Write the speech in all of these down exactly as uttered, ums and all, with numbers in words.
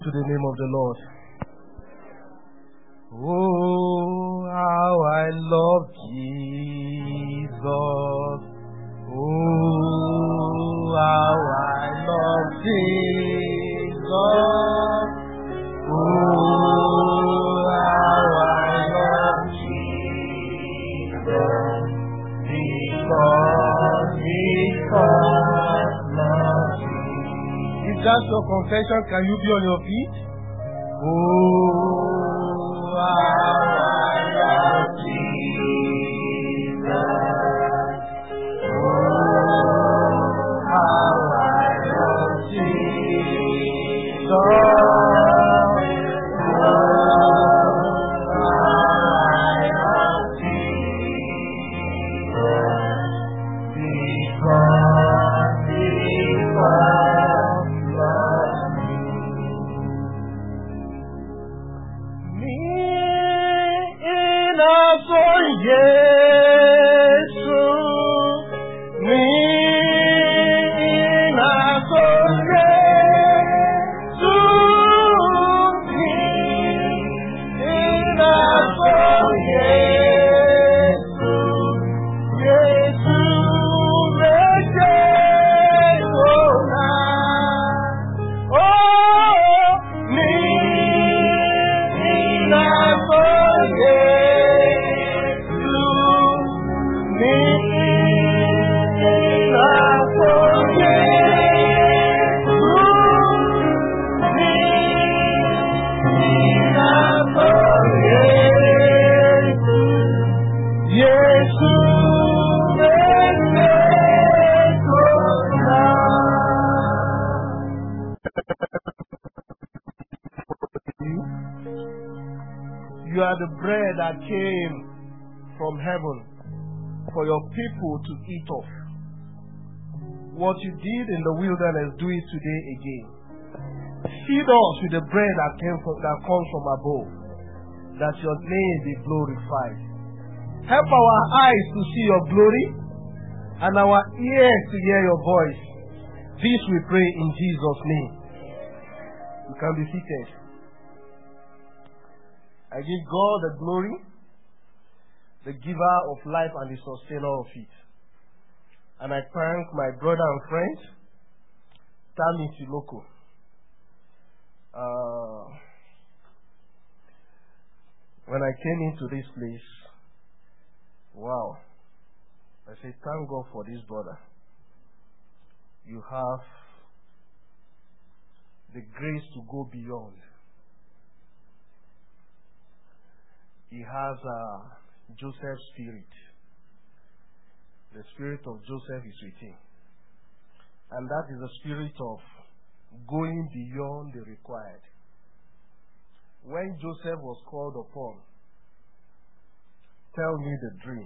To the name of the Lord. Oh, how I love Jesus. Oh, how I love Jesus. Oh, how I love Jesus. Because He first loved me. If that's your confession, can you be on your feet? Oh, how I love Jesus. Oh, how I love Jesus. You are the bread that came from heaven for your people to eat of. What you did in the wilderness, do it today again. Feed us with the bread that came from, that comes from above, that your name be glorified. Help our eyes to see your glory and our ears to hear your voice. This we pray in Jesus' name. You can be seated. I give God the glory, the giver of life and the sustainer of it. And I thank my brother and friend, Tami Siloko. Uh, when I came into this place, wow, I say thank God for this brother. You have the grace to go beyond. He has a Joseph's spirit. The spirit of Joseph is with him. And that is the spirit of going beyond the required. When Joseph was called upon, tell me the dream,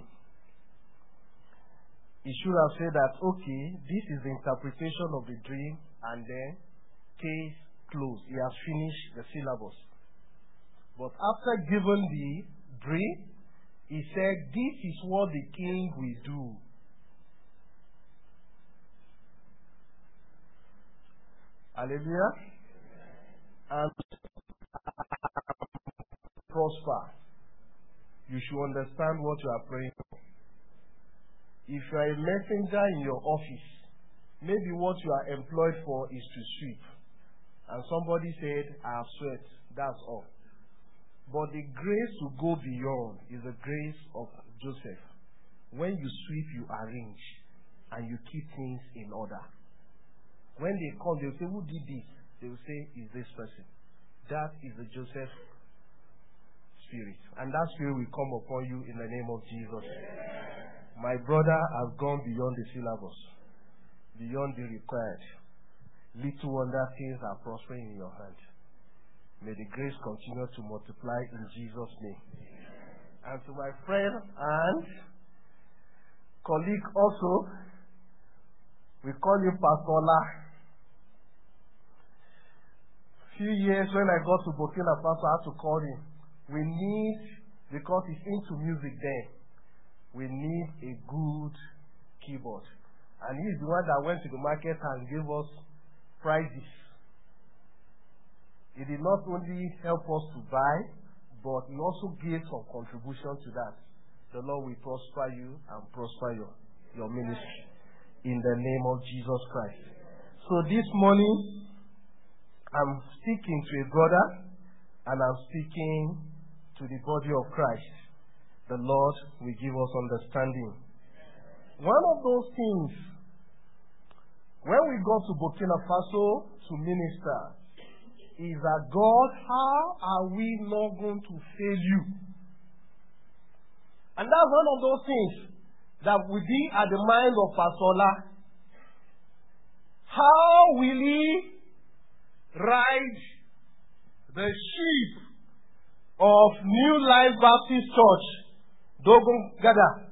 he should have said that, okay, this is the interpretation of the dream, and then case closed. He has finished the syllabus. But after given the dream, he said, this is what the king will do. Hallelujah. And prosper. You should understand what you are praying for. If you are a messenger in your office, maybe what you are employed for is to sweep. And somebody said, I have swept. That's all. But the grace to go beyond is the grace of Joseph. When you sweep, you arrange and you keep things in order. When they come, they will say, who did this? They will say, is this person. That is the Joseph spirit. And that spirit will come upon you in the name of Jesus. My brother has gone beyond the syllabus, beyond the required. Little wonder things are prospering in your hand. May the grace continue to multiply in Jesus' name. And to my friend and colleague also, we call him Pastor Ola. Few years when I got to Burkina Faso, I had to call him. We need, because he's into music there, we need a good keyboard. And he's the one that went to the market and gave us prizes. He did not only help us to buy, but he also gave some contribution to that. The Lord will prosper you and prosper your, your ministry in the name of Jesus Christ. So this morning, I'm speaking to a brother and I'm speaking to the body of Christ. The Lord will give us understanding. One of those things, when we go to Burkina Faso to minister, is that God, how are we not going to fail you? And that's one of those things that will be at the mind of Pastor Ola. How will he ride the sheep of New Life Baptist Church, Dogon Gada?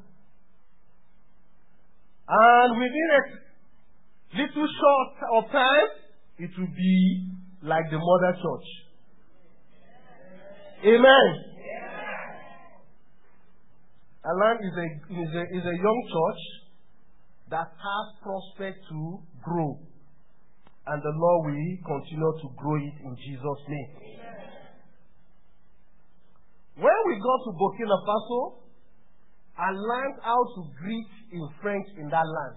And within a little short of time, it will be like the mother church. Amen. Alan is a, is a, is a young church that has prospect to grow. And the Lord will continue to grow it in Jesus' name. When we go to Burkina Faso, I learned how to greet in French in that land.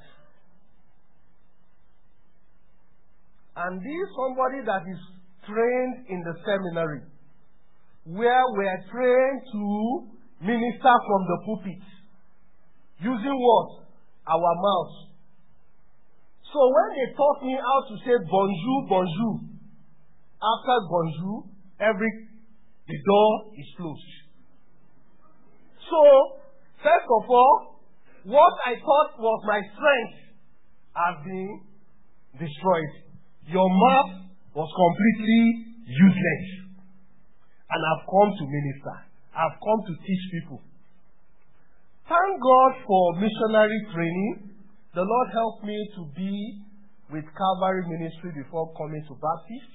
And this is somebody that is trained in the seminary, where we are trained to minister from the pulpit, using what? Our mouth. So when they taught me how to say bonjour, bonjour, after bonjour, every the door is closed. So, first of all, what I thought was my strength has been destroyed. Your mouth was completely useless. And I've come to minister. I've come to teach people. Thank God for missionary training. The Lord helped me to be with Calvary Ministry before coming to Baptist,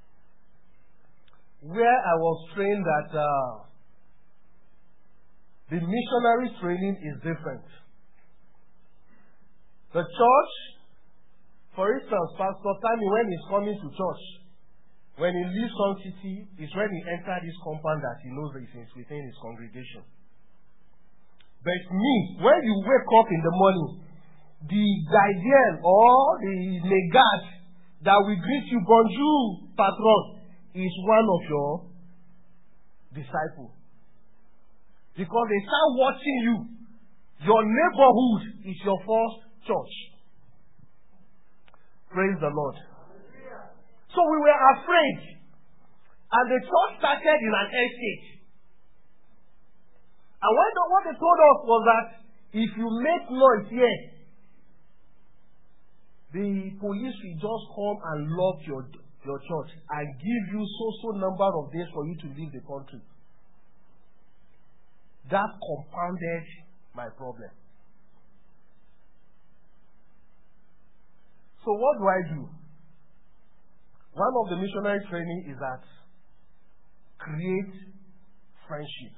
where I was trained that uh, the missionary training is different. The church, for instance, Pastor Tammy, when he's coming to church, when he leaves Sun City, is when he enters this compound that he knows that he's within his congregation. But me, when you wake up in the morning, the guardian or the legate that will greet you, bonjour, patron, is one of your disciples. Because they start watching you. Your neighborhood is your first church. Praise the Lord. So we were afraid. And the church started in an estate. And what, the, what they told us was that if you make noise here, the police will just come and lock your, your church and give you so-so number of days for you to leave the country. That compounded my problem. So what do I do? One of the missionary training is that create friendship.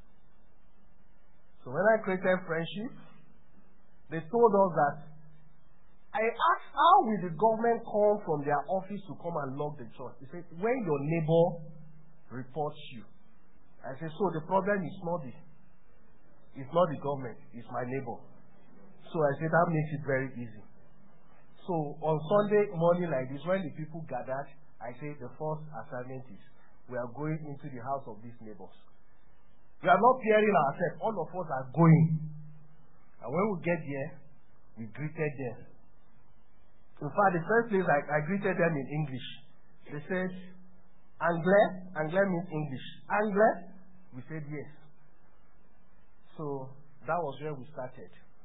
So when I created friendship, they told us that I asked how will the government come from their office to come and lock the church? They said, when your neighbor reports you. I said, so the problem is not the it's not the government, it's my neighbor. So I said that makes it very easy. So on Sunday morning like this, when the people gathered, I said the first assignment is we are going into the house of these neighbors. We are not fearing ourselves. All of us are going. And when we get there, we greeted them. In fact, the first place I, I greeted them in English. They said, Anglais? Anglais means English. Anglais? We said yes. So that was where we started.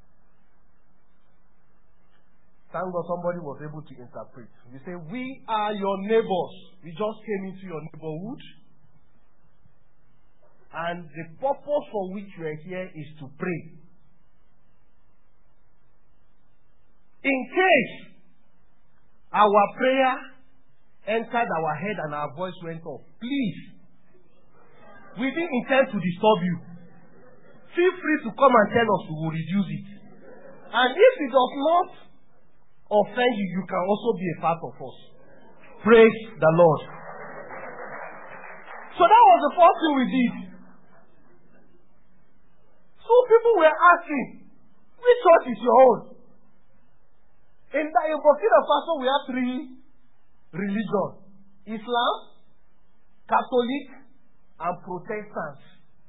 Thank God somebody was able to interpret. We say, we are your neighbors. We just came into your neighborhood. And the purpose for which we are here is to pray. In case our prayer entered our head and our voice went off, please, we didn't intend to disturb you. Feel free to come and tell us, we will reduce it. And if it does not offend you, you can also be a part of us. Praise the Lord. So that was the first thing we did. So people were asking, which church is your own? In, in Burkina Faso, we have three religions. Islam, Catholic, and Protestants.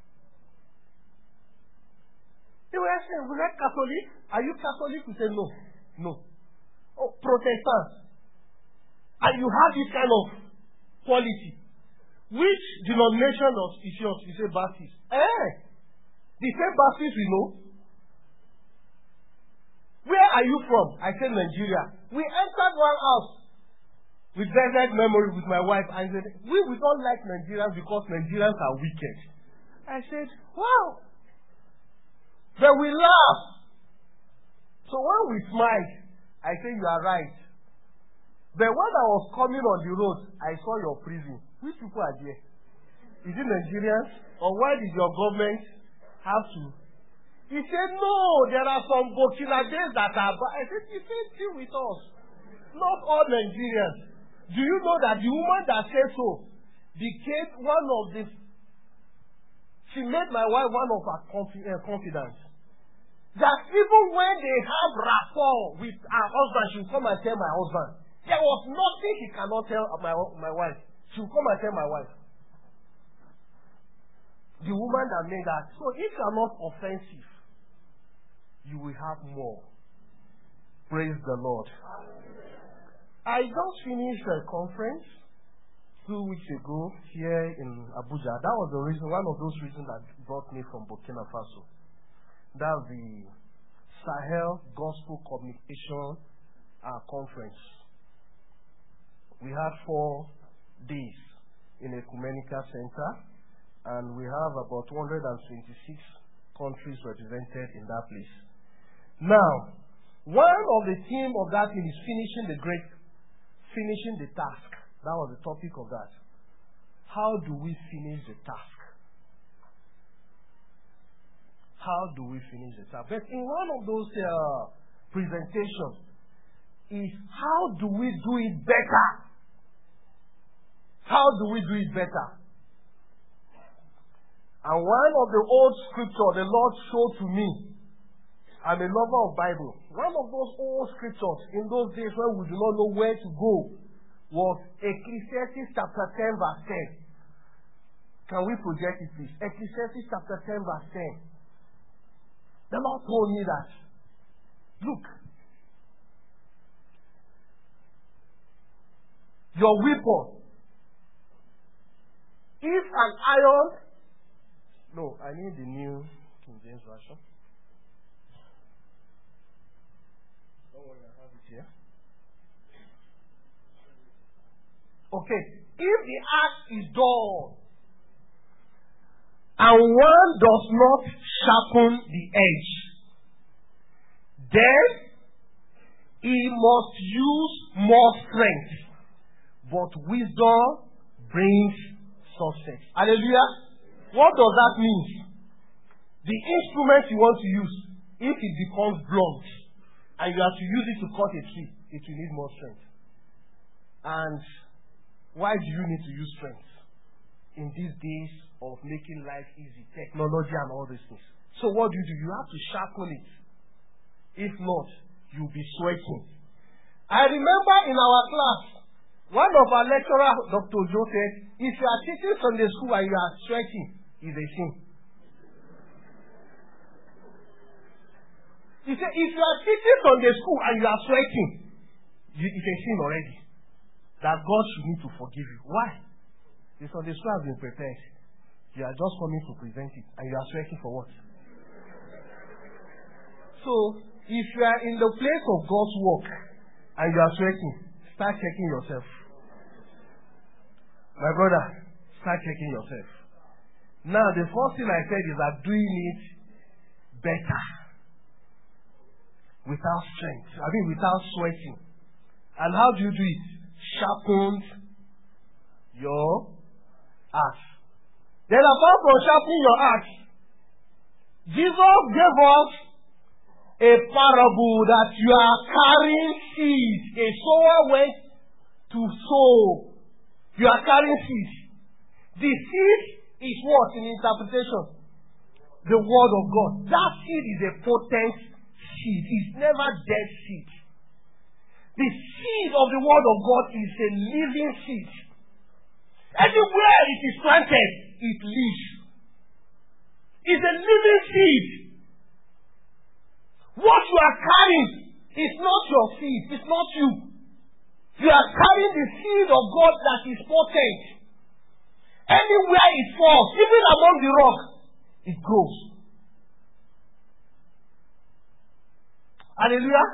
They were asking, we are Catholic? Are you Catholic? We said, no. No. Oh, Protestants. And you have this kind of quality. Which denomination of is yours? You say Baptist. Eh? The same Baptist we know. Where are you from? I said Nigeria. We entered one house with vivid memory with my wife and said, we, we don't like Nigerians because Nigerians are wicked. I said, wow. But we laughed. So when we smiled, I said, you are right. But when I was coming on the road, I saw your prison. Which people are there? Is it Nigerians? Or why did your government have to? He said, no, there are some Burkina Faso that are bad. I said, you can't deal with us. Not all Nigerians. Do you know that the woman that said so became one of the, she made my wife one of her confi- uh, confidants. That even when they have rapport with her husband, she will come and tell my husband. There was nothing he cannot tell my, my wife. She will come and tell my wife. The woman that made that. So if you are not offensive, you will have more. Praise the Lord. I just finished a conference two weeks ago here in Abuja. That was the reason, one of those reasons that brought me from Burkina Faso. That's the Sahel Gospel Communication uh, Conference. We had four days in a Ecumenical Center, and we have about one hundred twenty-six countries represented in that place. Now, one of the theme of that thing is finishing the great, finishing the task. That was the topic of that. How do we finish the task? How do we finish the task? But in one of those uh, presentations is how do we do it better? How do we do it better? And one of the old scriptures the Lord showed to me. I'm a lover of Bible. One of those old scriptures in those days when we do not know where to go was Ecclesiastes chapter ten verse ten. Can we project it please? Ecclesiastes chapter ten verse ten. The Lord told me that, look, your weapon, if an iron, no, I need the new King James Version. Don't worry, I have it here. Okay, if the axe is dull and one does not sharpen the edge, then he must use more strength. But wisdom brings success. Hallelujah. What does that mean? The instrument you want to use, if it becomes blunt and you have to use it to cut a tree, it will need more strength. And why do you need to use strength? In these days of making life easy, technology and all these things. So what do you do? You have to sharpen it. If not, you'll be sweating. I remember in our class, one of our lecturers, Doctor Joe, said, if you are teaching Sunday school and you are sweating, it's a sin. He said, if you are teaching Sunday school and you are sweating, it's a sin already. That God should need to forgive you. Why? The Sunday school has been prepared. You are just coming to present it, and you are sweating for what? So, if you are in the place of God's work and you are sweating, start checking yourself. My brother, start checking yourself. Now, the first thing I said is that doing it better. Without strength. I mean, without sweating. And how do you do it? Sharpened your axe. Then apart from sharpening your axe, Jesus gave us a parable that you are carrying seed. A sower went to sow. You are carrying seed. The seed is what in interpretation? The word of God. That seed is a potent seed. It's never dead seed. The seed of the word of God is a living seed. Everywhere it is planted, it lives. It's a living seed. What you are carrying is not your seed. It's not you. You are carrying the seed of God that is potent. Anywhere it falls, even among the rock, it grows. Hallelujah.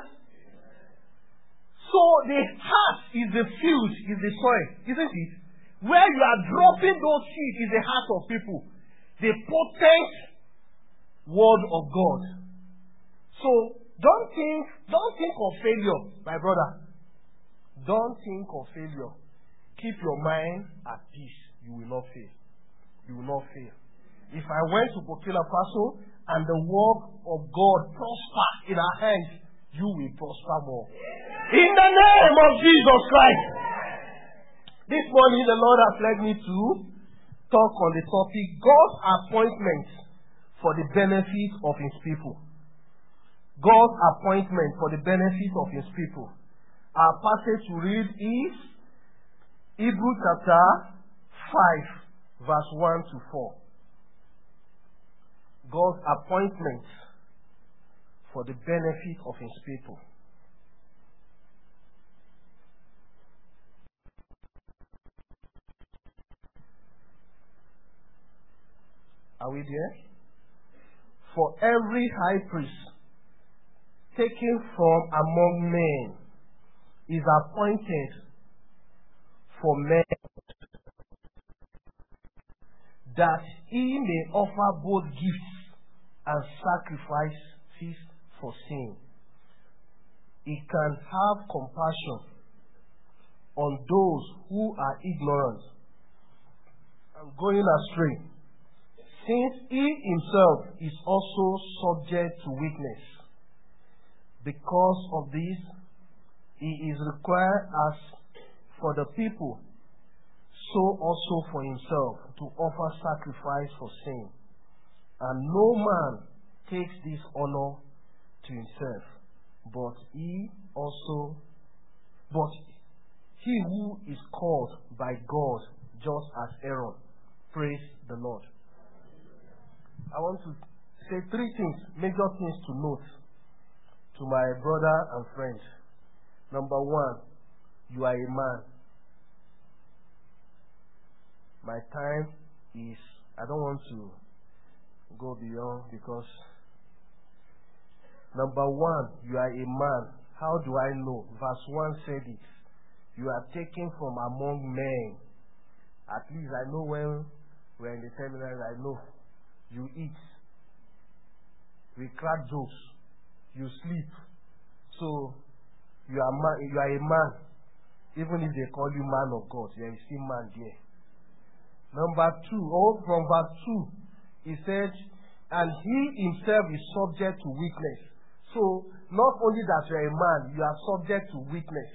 So the heart is the field, is the soil, isn't it? Where you are dropping those seeds is the heart of people. The potent word of God. So don't think, don't think of failure, my brother. Don't think of failure. Keep your mind at peace. You will not fail. You will not fail. If I went to Burkina Faso and the work of God prosper in our hands, you will prosper more. In the name of Jesus Christ. This morning the Lord has led me to talk on the topic God's appointment for the benefit of His people. God's appointment for the benefit of His people. Our passage to read is Hebrews chapter five, verse one to four. God's appointment for the benefit of His people. Are we there? For every high priest taken from among men is appointed for men, that he may offer both gifts and sacrifices for sin. He can have compassion on those who are ignorant and going astray, since he himself is also subject to weakness. Because of this, he is required as for the people, so also for himself, to offer sacrifice for sin. And no man takes this honor to himself, but he also, but he who is called by God, just as Aaron. Praise the Lord. I want to say three things, major things to note to my brother and friend. Number one, you are a man. My time is, I don't want to go beyond because number one, you are a man. How do I know? Verse one said it. You are taken from among men. At least I know when we're in the seminary, I know. You eat. We crack jokes. You sleep. So you are man, you are a man. Even if they call you man of God, there is still man there. Number two, oh, from verse two, he said, and he himself is subject to weakness. So not only that you are a man, you are subject to weakness.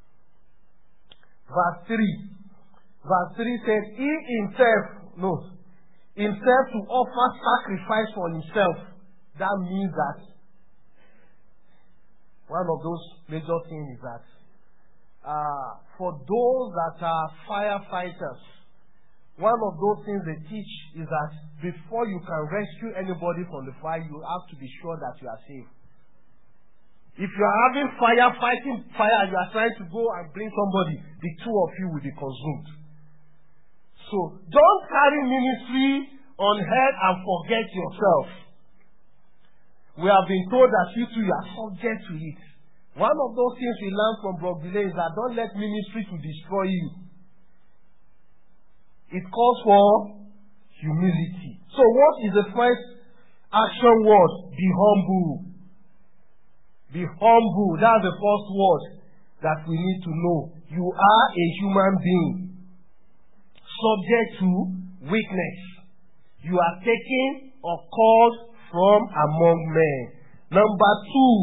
Verse three. Verse three says, he himself, no, himself to offer sacrifice for himself. That means that one of those major things is that uh, for those that are firefighters, one of those things they teach is that before you can rescue anybody from the fire, you have to be sure that you are safe. If you are having fire, fighting fire, and you are trying to go and bring somebody, the two of you will be consumed. So don't carry ministry on head and forget yourself. We have been told that you too are subject to it. One of those things we learn from Brogbile is that don't let ministry to destroy you. It calls for humility. So what is the first action word? Be humble. Be humble. That's the first word that we need to know. You are a human being subject to weakness. You are taken or called from among men. Number two,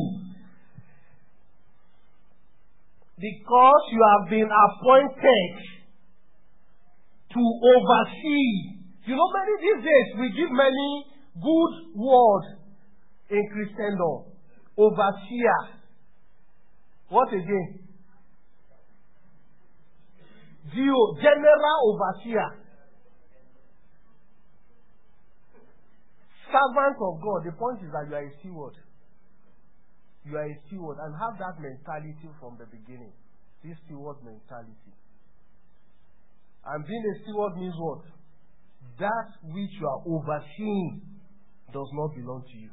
because you have been appointed to oversee. You know, many these days we give many good words in Christendom. Overseer. What again? Geo, general overseer. Servant of God. The point is that you are a steward. You are a steward and have that mentality from the beginning. This steward mentality. And being a steward means what? That which you are overseeing does not belong to you.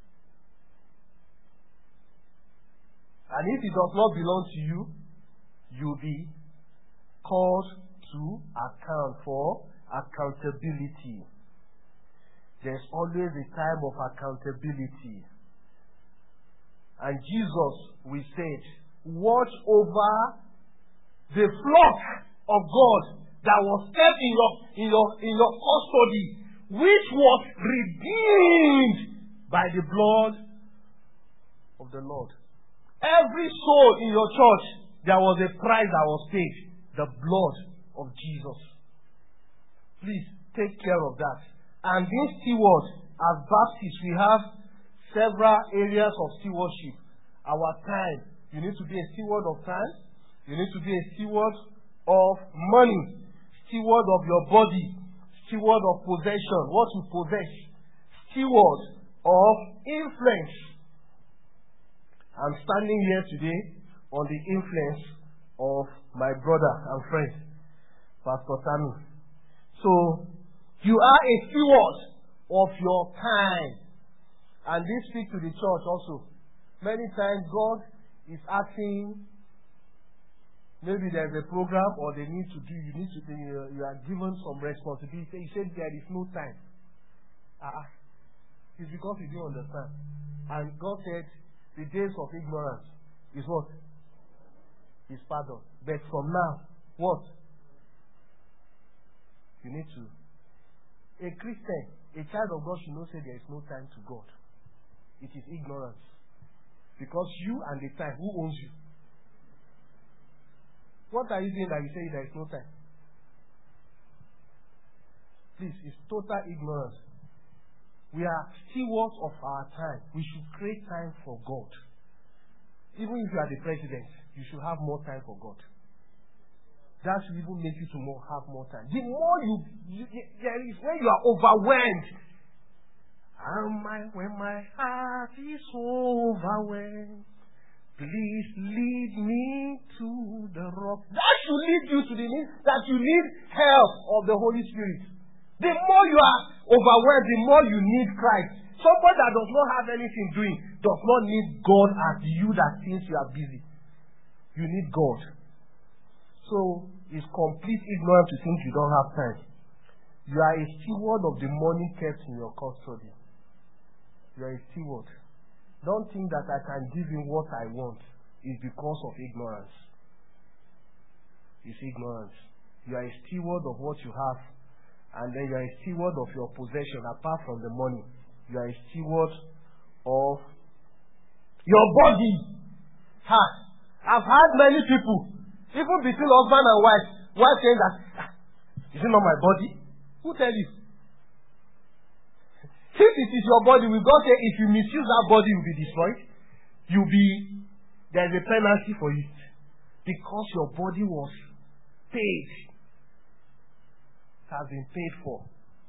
And if it does not belong to you, you'll be called to account for accountability. There's always a time of accountability. And Jesus, we said, watch over the flock of God that was kept in your, in your, in your custody, which was redeemed by the blood of the Lord. Every soul in your church, there was a price that was paid. The blood of Jesus. Please take care of that. And being steward, as Baptists, we have several areas of stewardship. Our time. You need to be a steward of time. You need to be a steward of money. Steward of your body. Steward of possession. What you possess. Steward of influence. I'm standing here today on the influence of my brother and friend, Pastor Tammy. So, you are a steward of your time. And this speaks to the church also. Many times God is asking, maybe there's a program or they need to do, you need to, you are given some responsibility. He said there is no time. Uh, it's because you don't understand. And God said, the days of ignorance is what? Is pardon. But from now, what? You need to. A Christian, a child of God should not say there is no time to God. It is ignorance. Because you and the time, who owns you? What are you doing that you say there is no time? Please, it's total ignorance. We are stewards of our time. We should create time for God. Even if you are the president, you should have more time for God. That should even make you to more, have more time. The more you, you there is when you are overwhelmed. Am I, when my heart is overwhelmed, please lead me to the rock. That should lead you to the need that you need help of the Holy Spirit. The more you are overwhelmed, the more you need Christ. Somebody that does not have anything doing does not need God as you that thinks you are busy. You need God. So, it's complete ignorance to think you don't have time. You are a steward of the money kept in your custody. You are a steward. Don't think that I can give him what I want. It's because of ignorance. It's ignorance. You are a steward of what you have. And then you are a steward of your possession apart from the money. You are a steward of your body. Ha! I've had many people, even between husband and wife, wife saying that, ah, is it not my body? Who tell you? If it is your body, we God say if you misuse that body, you'll be destroyed. You'll be, there's a penalty for it. Because your body was paid. It has been paid for.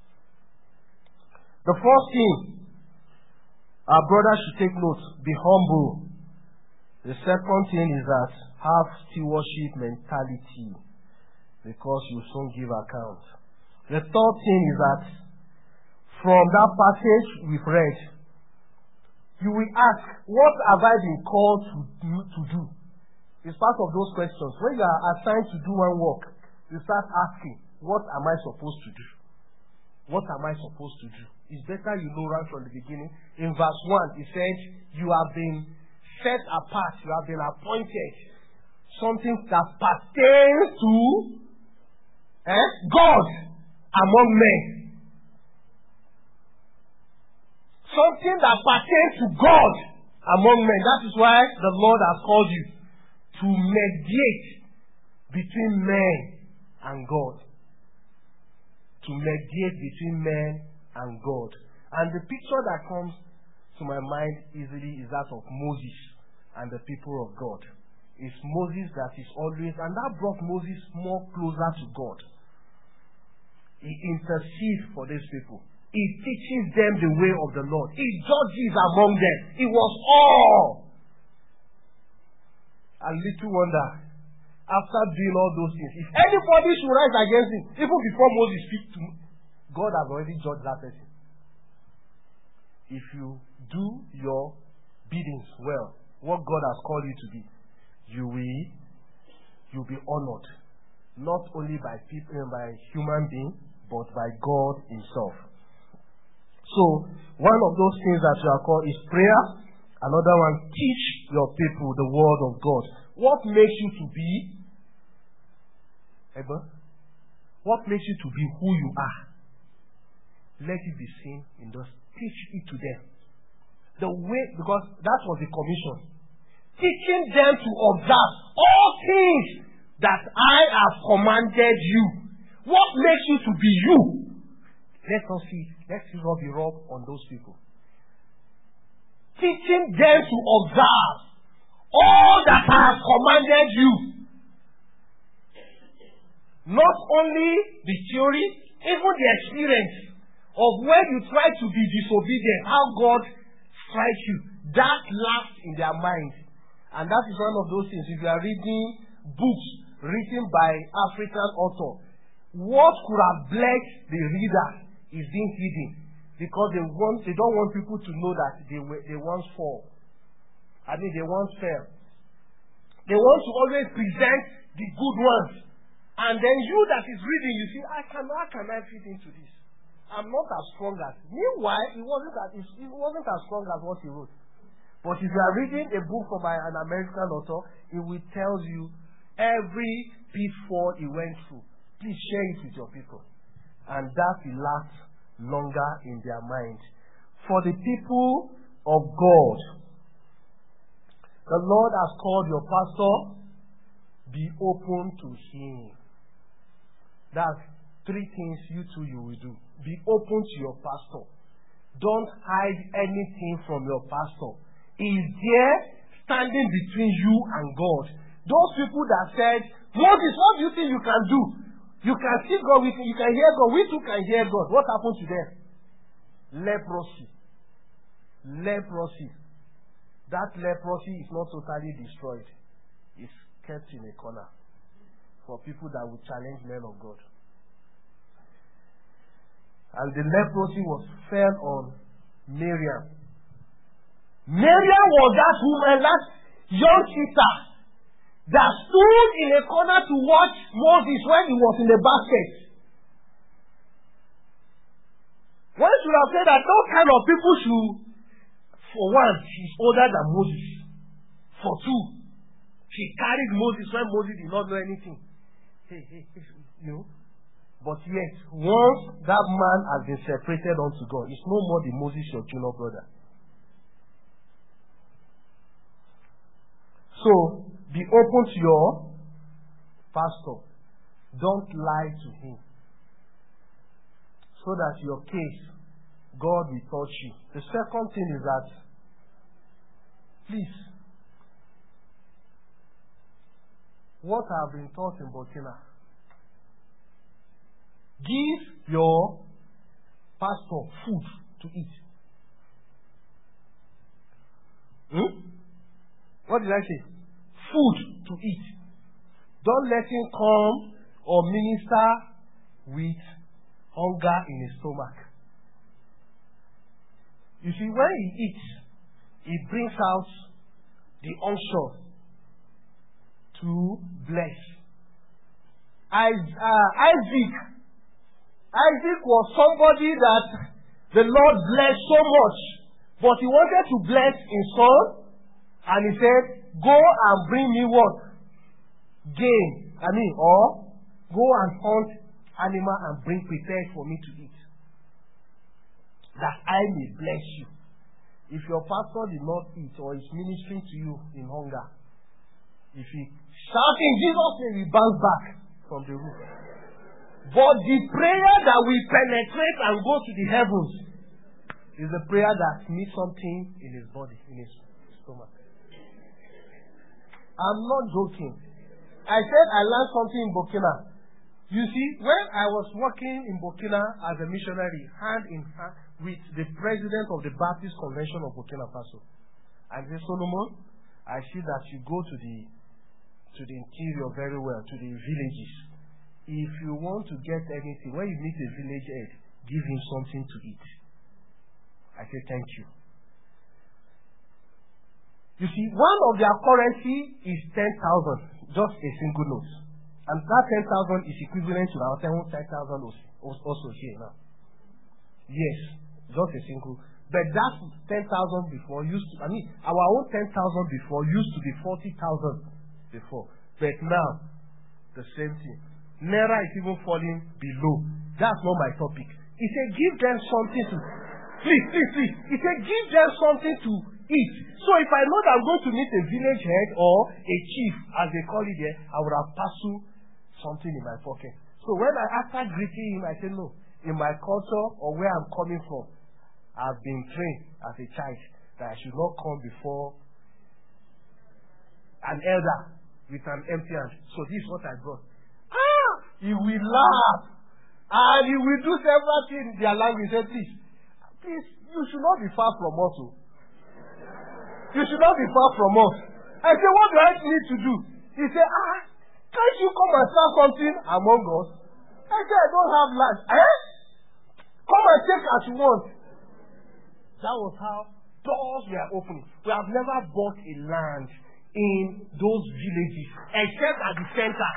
The first thing, our brother should take note, be humble. The second thing is that have stewardship mentality, because you soon give account. The third thing is that from that passage we've read, you will ask, what have I been called to do? To do? It's part of those questions. When you are assigned to do one work, you start asking, what am I supposed to do? What am I supposed to do? It's better you know right from the beginning. In verse one, it said, you have been set apart, you have been appointed. Something that pertains to eh, God among men. Something that pertains to God among men. That is why the Lord has called you to mediate between men and God. to mediate between men and God. And the picture that comes to my mind easily is that of Moses and the people of God. It's Moses that is always, and that brought Moses more closer to God. He intercedes for these people. He teaches them the way of the Lord. He judges among them. It was all. And little wonder, after doing all those things, if anybody should rise against him, even before Moses speaks to him, God has already judged that person. If you do your biddings well, what God has called you to be, you will you'll be honored, not only by people, by human beings, but by God Himself. So, one of those things that you are called is prayer. Another one, teach your people the word of God. What makes you to be? Ever? What makes you to be who you are? Let it be seen in those. Teach it to them. The way, because that was the commission. Teaching them to observe all things that I have commanded you. What makes you to be you? Let us see. Let's see rub the rub on those people. Teaching them to observe all that I have commanded you. Not only the theory, even the experience of when you try to be disobedient, how God strikes you. That lasts in their mind. And that is one of those things. If you are reading books written by African authors, what could have blessed the reader is being hidden, because they want they don't want people to know that they were they once fall. I mean, they once fell. They want to always present the good ones, and then you that is reading, you see, I can how can I fit into this? I'm not as strong as. Meanwhile, it wasn't as it wasn't as strong as what he wrote. But if you are reading a book from an American author, it will tell you every pitfall he went through. Please share it with your people. And that will last longer in their mind. For the people of God, the Lord has called your pastor, be open to him. That's three things you two you will do. Be open to your pastor. Don't hide anything from your pastor. He is there standing between you and God. Those people that said, Moses, what do you think you can do? You can see God, you can hear God, we too can hear God. What happened to them? Leprosy. Leprosy. That leprosy is not totally destroyed. It's kept in a corner for people that will challenge men of God. And the leprosy was fell on Miriam. Miriam was that woman, that young sister, that stood in a corner to watch Moses when he was in the basket. One should have said that no kind of people should, for one, she's older than Moses. For two, she carried Moses when Moses did not know anything. Hey, hey, hey, you know. But yet, once that man has been separated unto God, it's no more the Moses, your junior brother. So, be open to your pastor. Don't lie to him. So that your case, God will touch you. The second thing is that, please, what I have been taught in Burkina, give your pastor food to eat. Hmm? What did I say? Food to eat. Don't let him come or minister with hunger in his stomach. You see, when he eats, he brings out the unction to bless. Isaac, Isaac was somebody that the Lord blessed so much, but he wanted to bless his son. And he said, go and bring me what? Game. I mean, or go and hunt animal and bring prepared for me to eat. That I may bless you. If your pastor did not eat or is ministering to you in hunger, if he shouts in Jesus' name, he bounce back from the roof. But the prayer that will penetrate and go to the heavens is the prayer that needs something in his body, in his stomach. I'm not joking. I said I learned something in Burkina. You see, when I was working in Burkina as a missionary, hand in hand with the president of the Baptist Convention of Burkina Faso, I said, Solomon, I see that you go to the to the interior very well, to the villages. If you want to get anything, when you meet a village head, give him something to eat. I said, thank you. You see, one of their currency is ten thousand, just a single note. And that ten thousand is equivalent to our ten thousand also here now. Yes, just a single. But that ten thousand before used to, I mean, our own ten thousand before used to be forty thousand before. But now, the same thing. Naira is even falling below. That's not my topic. He said, give them something to, please, please, please. He said, give them something to eat. So if I know that I'm going to meet a village head or a chief, as they call it there, I would have passed something in my pocket. So when I, after greeting him, I said, no, in my culture or where I'm coming from, I've been trained as a child that I should not come before an elder with an empty hand. So this is what I brought. Ah! He will laugh. And he will do several things in their language. He said, please, please, you should not be far from us. You should not be far from us. I said, what do I need to do? He said, ah, can't you come and start something among us? I said, I don't have land. Eh? Come and take as you want. That was how doors were opening. We have never bought a land in those villages, except at the center.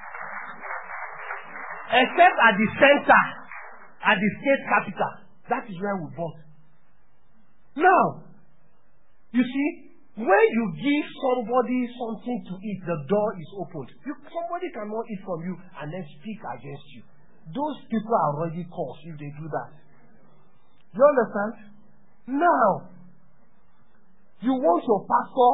Except at the center, at the state capital. That is where we bought. Now, you see, when you give somebody something to eat, the door is opened. You, somebody cannot eat from you and then speak against you. Those people are already cursed if they do that. You understand? Now, you want your pastor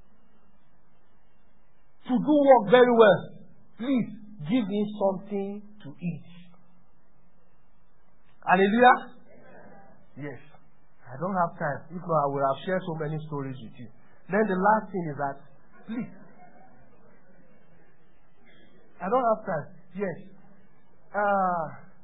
to do work very well. Please give him something to eat. Hallelujah? Yes. I don't have time. If not, I will have shared so many stories with you. Then the last thing is that, please. I don't have time. Yes. Uh,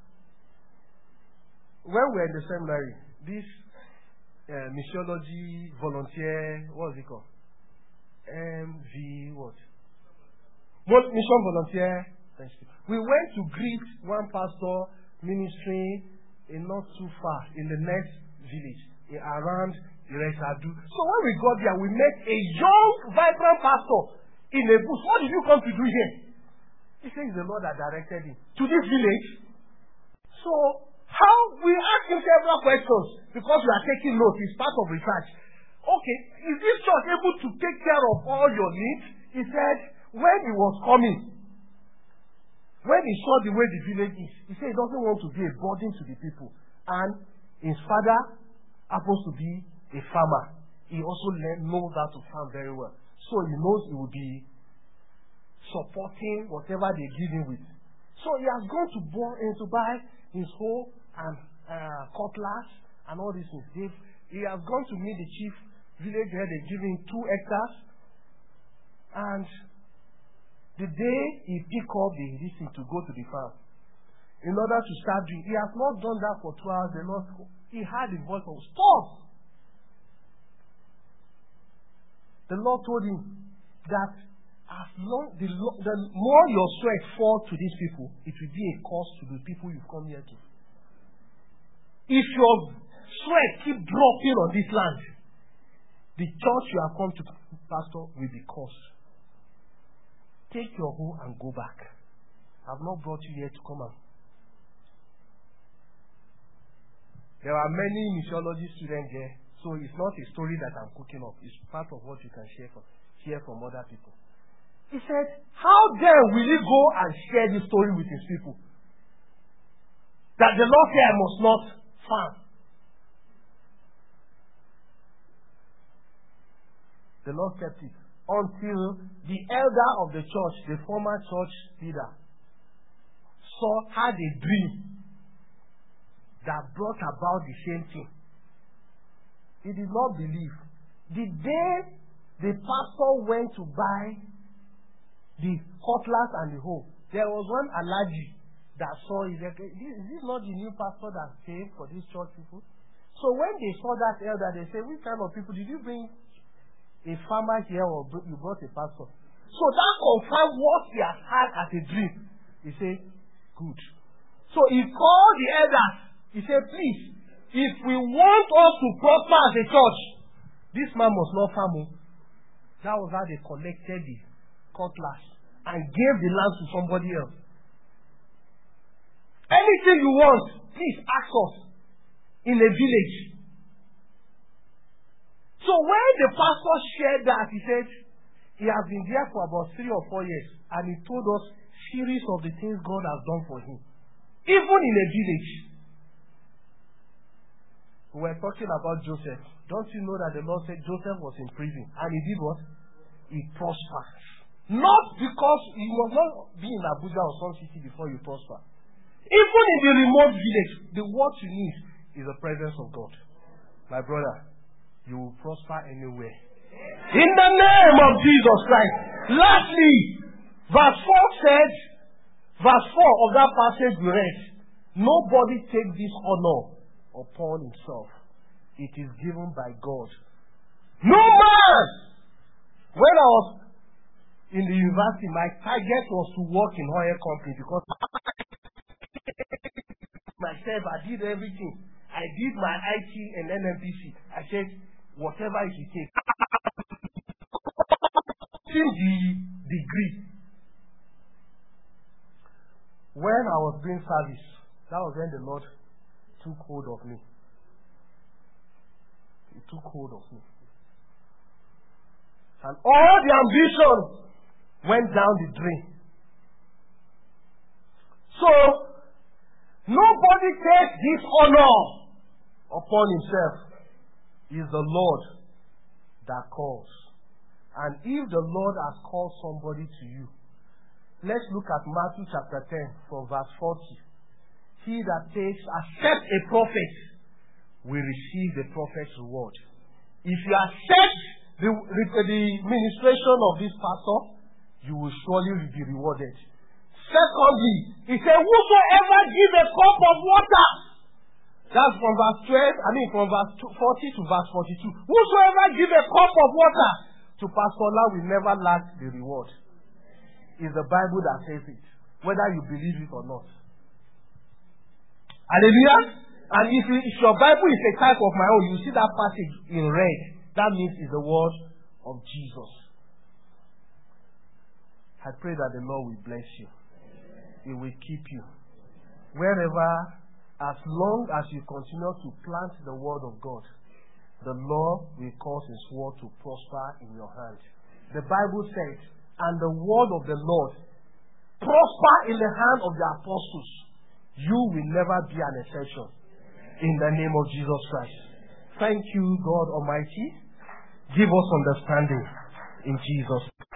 when we were in the seminary, this uh, missiology volunteer, what is it called? M V what? What mission volunteer? We went to greet one pastor ministry in not too far in the next village in, around Iresadu. So when we got there, we met a young, vibrant pastor in a bush. What did you come to do here? He says the Lord that directed him to this village. So how we asked him several questions because we are taking notes. It's part of research. Okay, is this church able to take care of all your needs? He said when he was coming, when he saw the way the village is, he said he doesn't want to be a burden to the people. And his father happens to be a farmer. He also knows how to farm very well. So he knows he will be supporting whatever they give him with. So he has gone to, born, uh, to buy his hoe and uh, cutlass and all these things. They've, he has gone to meet the chief village head. They give him two hectares. And the day he pick up the listen to go to the farm, in order to start doing, he has not done that for two hours. The Lord, he heard the voice of stop. The Lord told him that as long the, the more your sweat falls to these people, it will be a cost to the people you've come here to. If your sweat keep dropping on this land, the church you have come to, pastor, will be cursed. Take your hoe and go back. I've not brought you here to come out. There are many missiology students here, so it's not a story that I'm cooking up. It's part of what you can share from, hear from other people. He said, how then will he go and share this story with his people? That the Lord said, I must not farm. The Lord kept it until the elder of the church, the former church leader, saw, had a dream that brought about the same thing. He did not believe. The day the pastor went to buy the cutlass and the hoe, there was one allergy that saw it. Is this not the new pastor that came for these church people? So when they saw that elder, they said, which kind of people did you bring? A farmer here, or you brought a pastor? So that confirmed what he had had as a dream. He said, good. So he called the elders. He said, please, if we want us to prosper as a church, this man must not farm. That was how they collected the cutlass and gave the land to somebody else. Anything you want, please ask us in a village. So when the pastor shared that, he said he has been there for about three or four years, and he told us series of the things God has done for him, even in a village. We were talking about Joseph. Don't you know that the Lord said Joseph was in prison, and he did what? He prospered. Not because you must not be in Abuja or some city before you prosper. Even in the remote village, the what you need is the presence of God. My brother, you will prosper anywhere. In the name of Jesus Christ. Lastly, verse four said, verse four of that passage we read, nobody takes this honor upon himself. It is given by God. No man! When I was in the university, my target was to work in oil company because myself, I did everything. I did my I T and N M P C. I said, whatever it will take. The degree. When I was doing service, that was when the Lord took hold of me. He took hold of me. And all the ambition went down the drain. So, nobody takes this honor upon himself. It is the Lord that calls. And if the Lord has called somebody to you, let's look at Matthew chapter ten from verse forty. He that takes, accept a prophet, will receive the prophet's reward. If you accept the, the ministration of this pastor, you will surely be rewarded. Secondly, he said, whosoever give a cup of water, that's from verse twelve, I mean from verse forty to verse forty-two. Whosoever give a cup of water to Pastor La will never lack the reward. It's the Bible that says it, whether you believe it or not. Hallelujah. And if, you, if your Bible is a type of my own, you see that passage in red. That means it's the word of Jesus. I pray that the Lord will bless you. He will keep you. Wherever, as long as you continue to plant the word of God, the Lord will cause his word to prosper in your hand. The Bible says, and the word of the Lord prosper in the hand of the apostles. You will never be an exception. In the name of Jesus Christ. Thank you, God Almighty. Give us understanding in Jesus' name.